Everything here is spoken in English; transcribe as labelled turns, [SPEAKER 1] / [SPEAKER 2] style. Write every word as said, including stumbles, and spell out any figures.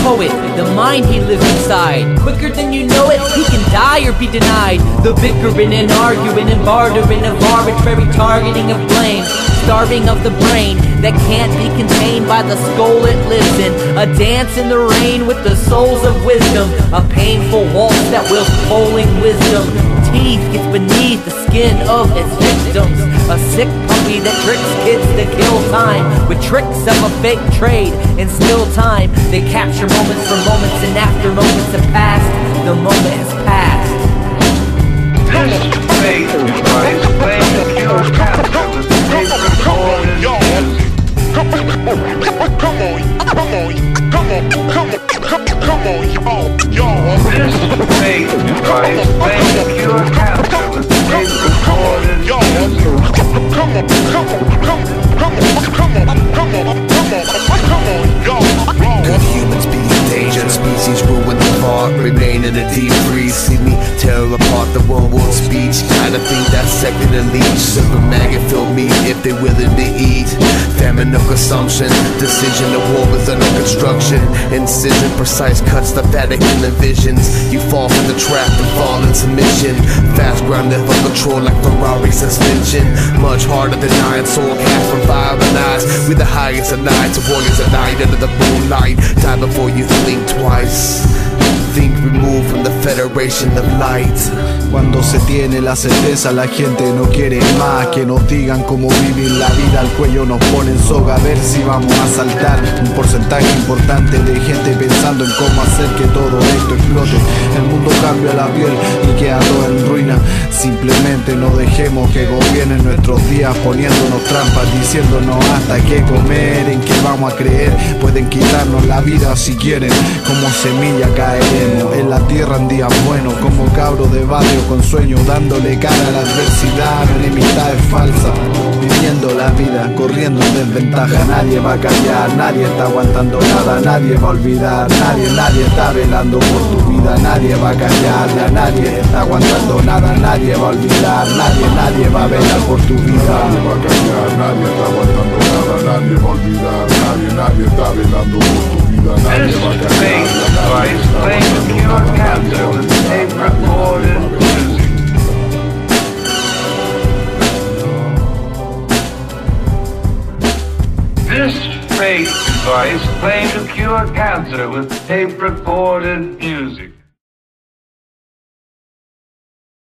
[SPEAKER 1] poet, the mind he lives inside. Quicker than you know it, he can die or be denied. The bickering and arguing and bartering of arbitrary targeting of blame, starving of the brain that can't be contained by the skull it lives in. A dance in the rain with the souls of wisdom, a painful waltz that wills pulling wisdom. Teeth gets beneath the skin of its victims, a sick puppy that tricks kids to kill time with tricks of a fake trade and still time. They capture moments for moments, and after moments have passed, the moment has passed.
[SPEAKER 2] This faith is playing the cure cancer with the paper cord and music.
[SPEAKER 3] Come on, come on, come on, come on, come on, come on, y'all, y'all.
[SPEAKER 2] This faith is playing the cure cancer with the paper cord and music.
[SPEAKER 3] Come on, come on, come on, come on, come on, come on, come on, come on, y'all.
[SPEAKER 4] Good humans be endangered, species ruined apart, remain in a deep freeze. See me tear apart the one world speech. Kinda think that's second in lead. Silver maggot filled meat if they willing to eat. Famine of consumption, decision of war was under construction. Incision, precise cuts the Vatican envisions. You fall from the trap and fall in submission. Fast grounded for control like Ferrari suspension. Much harder than iron soul cast from fire and eyes. We the highest of nights, warriors at night under the moonlight. Die before you think twice. Think removed from the Federation of Light.
[SPEAKER 5] Cuando se tiene la certeza, la gente no quiere más. Que nos digan cómo vivir la vida, al cuello nos ponen soga a ver si vamos a saltar. Un porcentaje importante de gente pensando en cómo hacer que todo esto explote. El mundo cambia la piel y queda todo en ruina. Simplemente no dejemos que gobiernen nuestros días, poniéndonos trampas, diciéndonos hasta qué comer, en qué vamos a creer. Pueden quitarnos la vida si quieren, como semilla caeremos en la tierra en días buenos, como cabro de barrio con sueño, dándole cara a la adversidad. La enemistad es falsa, viviendo la vida, corriendo en desventaja. Nadie va a callar, nadie está aguantando nada, nadie va a olvidar, nadie, nadie está velando por tu vida, nadie va a callar, nadie está aguantando nada, nadie va a olvidar, nadie, nadie va a velar por tu vida.
[SPEAKER 6] Nadie va a callar, nadie está aguantando nada, nadie va a olvidar, nadie, nadie está velando por tu vida, nadie va a callar, nadie está aguantando nada, nadie va a olvidar.
[SPEAKER 2] This fake device claimed to cure cancer with tape recorded music.